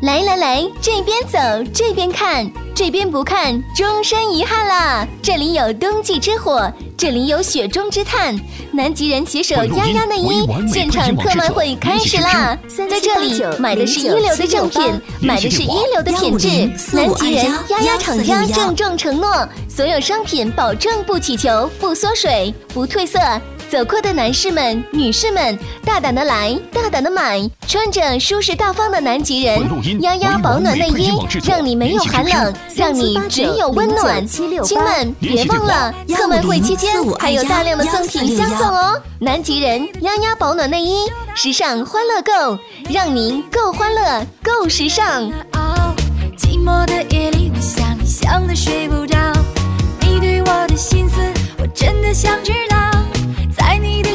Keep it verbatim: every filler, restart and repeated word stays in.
来来来，这边走，这边看，这边不看，终身遗憾啦！这里有冬季之火，这里有雪中之炭。南极人携手丫丫内衣现场特卖会开始啦！在这里买的是一流的正品，买的是一流的品质。南极人丫丫厂家郑重承诺，所有商品保证不起球、不缩水、不褪色。走过的男士们、女士们，大胆的来，大胆的买，穿着舒适大方的南极人丫丫保暖内衣，让你没有寒冷，让你只有温暖。亲们，别忘了，特卖会期间还有大量的赠品相送哦！南极人丫丫保暖内衣，时尚欢乐购，让您够欢乐，够时尚。 寂寞的夜里，我想你想得睡不着，你对我的心思，我真的想知道。在你的